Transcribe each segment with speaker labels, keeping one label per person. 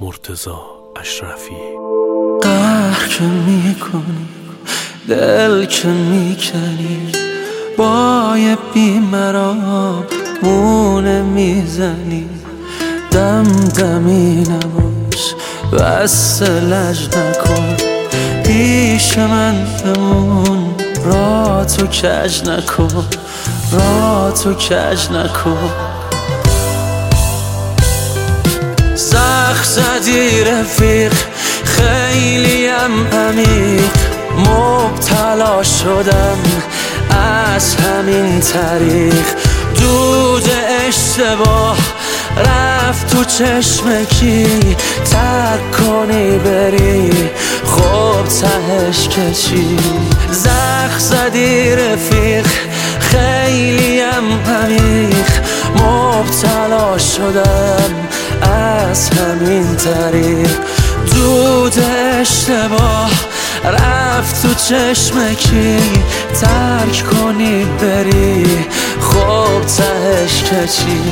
Speaker 1: مرتضی اشرفی.
Speaker 2: قهر که میکنی، دل که میکنی، با یه بیمرام مونه میزنی. دمدمی نباش، بس لج نکن، پیش من بمون، را تو کج نکن، را تو کج نکن. زخم زدی رفیق، خیلیم عمیق، مبتلا شدم از همین طریق. دود اشتباه رفت تو چشم کی، ترک کنی بری خب تهش که چی. زخم زدی رفیق، خیلیم عمیق، مبتلا شدم از همین طریق. دود اشتباه رفت تو چشم کی، ترک کنی بری خب تهش که چی.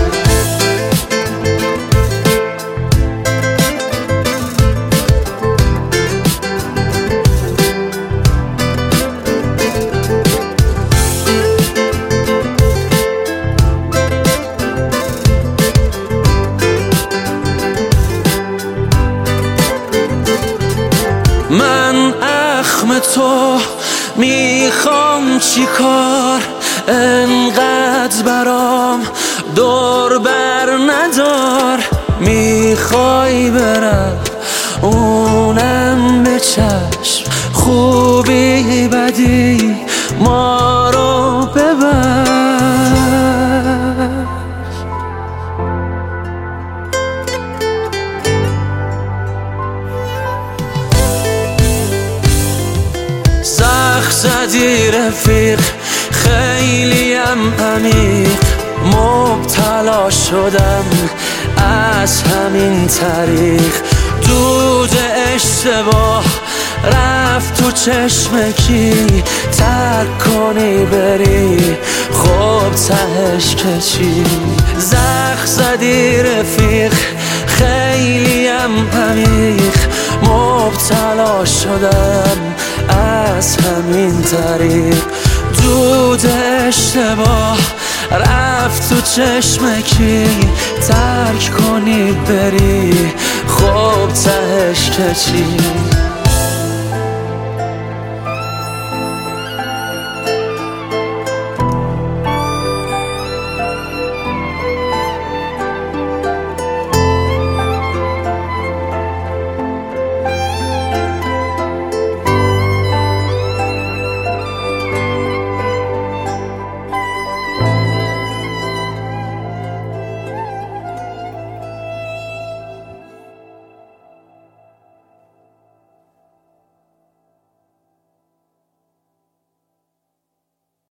Speaker 2: من اخم تو میخوام چی کار، انقدر برام دور بر ندار. میخوای برم اونم به چشم، خوبی بدی ما رو ببر. زخم زدی رفیق، خیلیم عمیق، مبتلا شدم از همین طریق. دود اشتباه رفت تو چشم کی، ترک کنی بری خب تهش که چی. زخم زدی رفیق، خیلیم عمیق، مبتلا شدم از همین طریق. دود اشتباه رفت تو چشم کی، ترک کنی بری خب تهش که چی.